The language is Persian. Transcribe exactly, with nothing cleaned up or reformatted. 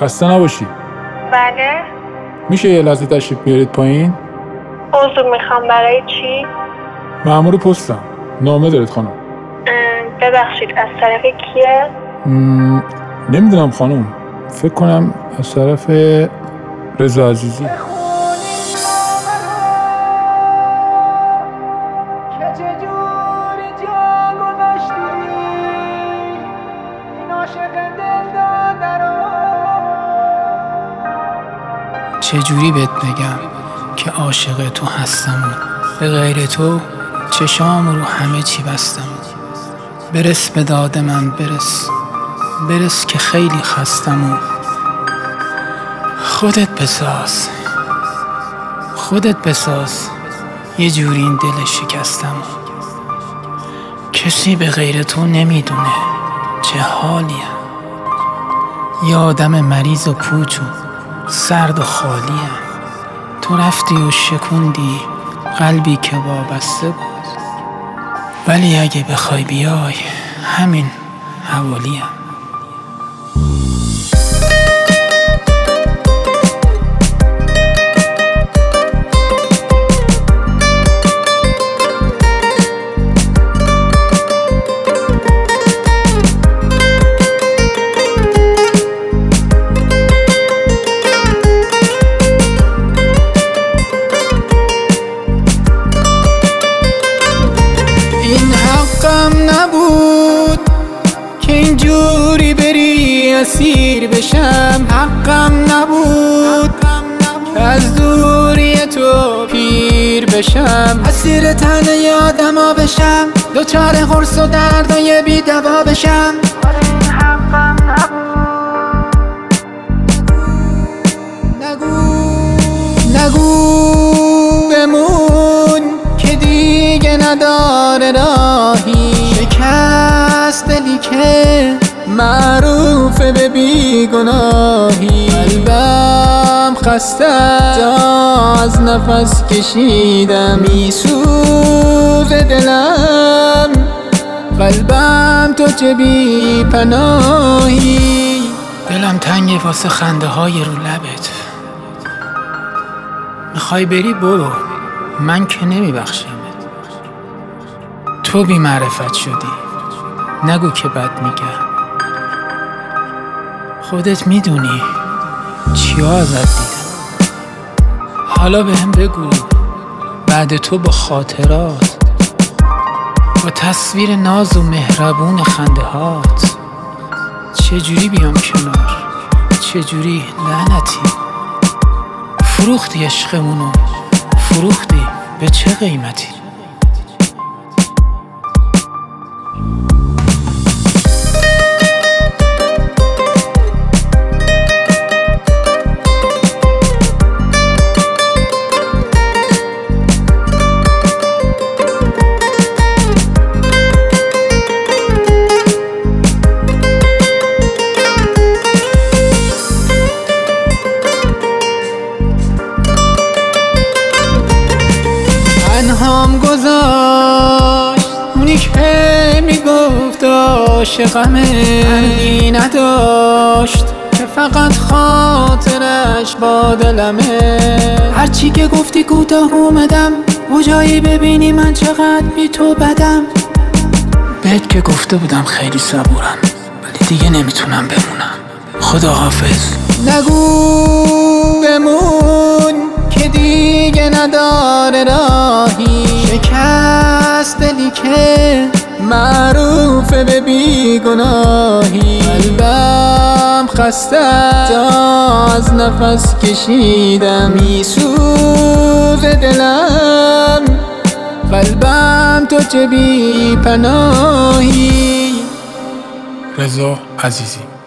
خسته نباشی. بله. میشه یه لحظه تشریف بیارید پایین؟ عضو میخوام. برای چی؟ مأمور پستم. نامه دارید خانم. ببخشید از طرف کیه؟ م... نمیدونم خانم. فکر کنم از طرف رضا عزیزی. چجوری بهت بگم که عاشق تو هستم و به غیر تو چشام رو همه چی بستم. برس به داد من برس، برس که خیلی خستم و خودت بساز، خودت بساز یه جوری این دل شکستم. کسی به غیر تو نمیدونه چه حالیم، یه آدم مریض و پوچ و سرد و خالیم. تو رفتی و شکوندی قلبی که وابسته بود، ولی اگه بخوای بیای همین حوالیم. حقم نبود که اینجوری بری اسیر بشم، حقم نبود که از دوری تو پیر بشم، اسیر تن یادما بشم، دوچار قرص و دردای بی دوا بشم. این حقم نبود. نگو نگو بمون که دیگه نداره راهی، شکست دلی که معروفه به بیگناهی. قلبم خسته تا از نفس کشیدم، میسوزه دلم قلبم تو چه بی پناهی. دلم تنگه واسه خنده های رو لبت، میخوای بری برو، من که نمیبخشمت. تو بی معرفت شدی، نگو که بد میگم، خودت میدونی چیا ازت دیدم. حالا بهم بگو بعد تو با خاطرات، با تصویر ناز و مهربون خنده هات، چجوری بیام کنار، چجوری لعنتی. فروختی عشقمونو، فروختی به چه قیمتی؟ هم گذاشت اونی که میگفت عاشقمه، فرقی نداشت که فقط خاطرش با دلمه. هرچی که گفتی کوتاه اومدم، کجایی ببینی من چقدر بی تو بدم. بهت که گفته بودم خیلی صبورم، ولی دیگه نمیتونم بمونم. خدا حافظ. نگو بمون که دیگه نداره راهی، شکست دلی که معروفه به بیگناهی. قلبم خسته تا از نفس کشیدم، میسوزه دلم قلبم تو چه بی پناهی. رضا عزیزی.